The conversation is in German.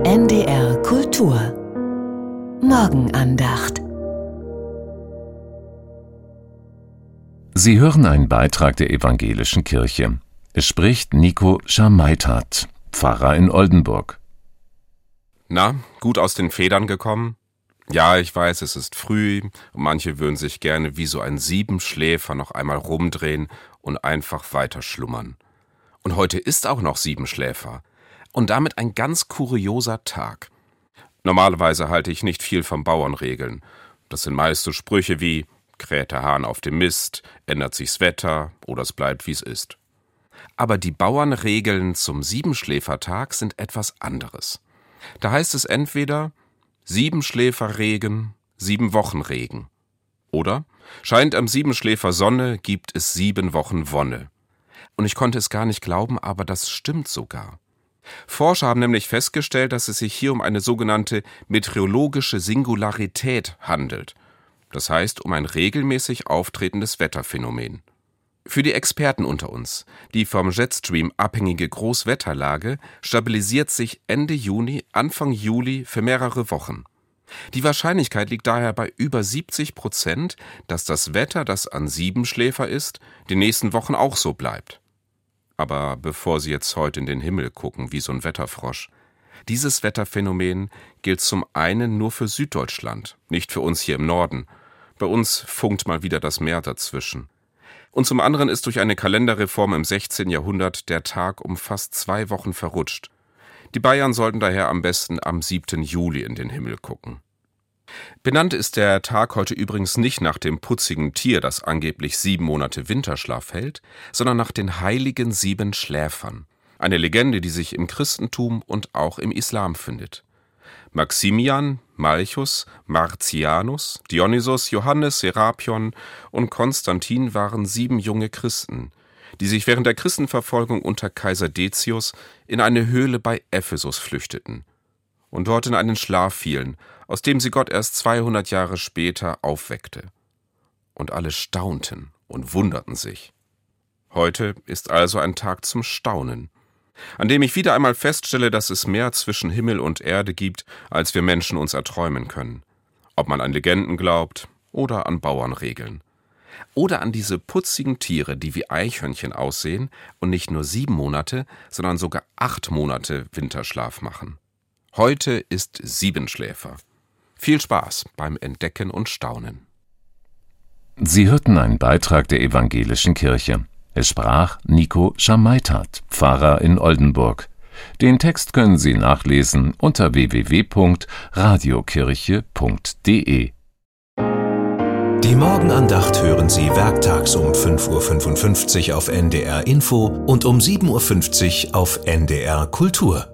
NDR Kultur Morgenandacht. Sie hören einen Beitrag der Evangelischen Kirche. Es spricht Nico Schamaitat, Pfarrer in Oldenburg. Na, gut aus den Federn gekommen? Ja, ich weiß, es ist früh und manche würden sich gerne wie so ein Siebenschläfer noch einmal rumdrehen und einfach weiter schlummern. Und heute ist auch noch Siebenschläfer und damit ein ganz kurioser Tag. Normalerweise halte ich nicht viel von Bauernregeln. Das sind meist so Sprüche wie kräht der Hahn auf dem Mist, ändert sich's Wetter oder es bleibt wie es ist. Aber die Bauernregeln zum Siebenschläfertag sind etwas anderes. Da heißt es entweder 7 Schläfer Regen, 7 Wochen Regen. Oder scheint am Siebenschläfer Sonne, gibt es 7 Wochen Wonne. Und ich konnte es gar nicht glauben, aber das stimmt sogar. Forscher haben nämlich festgestellt, dass es sich hier um eine sogenannte meteorologische Singularität handelt. Das heißt, um ein regelmäßig auftretendes Wetterphänomen. Für die Experten unter uns, die vom Jetstream abhängige Großwetterlage stabilisiert sich Ende Juni, Anfang Juli für mehrere Wochen. Die Wahrscheinlichkeit liegt daher bei über 70%, dass das Wetter, das an Siebenschläfer ist, die nächsten Wochen auch so bleibt. Aber bevor Sie jetzt heute in den Himmel gucken wie so ein Wetterfrosch, dieses Wetterphänomen gilt zum einen nur für Süddeutschland, nicht für uns hier im Norden. Bei uns funkt mal wieder das Meer dazwischen. Und zum anderen ist durch eine Kalenderreform im 16. Jahrhundert der Tag um fast 2 Wochen verrutscht. Die Bayern sollten daher am besten am 7. Juli in den Himmel gucken. Benannt ist der Tag heute übrigens nicht nach dem putzigen Tier, das angeblich 7 Monate Winterschlaf hält, sondern nach den heiligen 7 Schläfern. Eine Legende, die sich im Christentum und auch im Islam findet. Maximian, Malchus, Martianus, Dionysos, Johannes, Serapion und Konstantin waren 7 junge Christen, die sich während der Christenverfolgung unter Kaiser Decius in eine Höhle bei Ephesus flüchteten und dort in einen Schlaf fielen, aus dem sie Gott erst 200 Jahre später aufweckte. Und alle staunten und wunderten sich. Heute ist also ein Tag zum Staunen, an dem ich wieder einmal feststelle, dass es mehr zwischen Himmel und Erde gibt, als wir Menschen uns erträumen können. Ob man an Legenden glaubt oder an Bauernregeln. Oder an diese putzigen Tiere, die wie Eichhörnchen aussehen und nicht nur 7 Monate, sondern sogar 8 Monate Winterschlaf machen. Heute ist Siebenschläfer. Viel Spaß beim Entdecken und Staunen. Sie hörten einen Beitrag der Evangelischen Kirche. Es sprach Nico Schamaitat, Pfarrer in Oldenburg. Den Text können Sie nachlesen unter www.radiokirche.de. Die Morgenandacht hören Sie werktags um 5:55 Uhr auf NDR Info und um 7:50 Uhr auf NDR Kultur.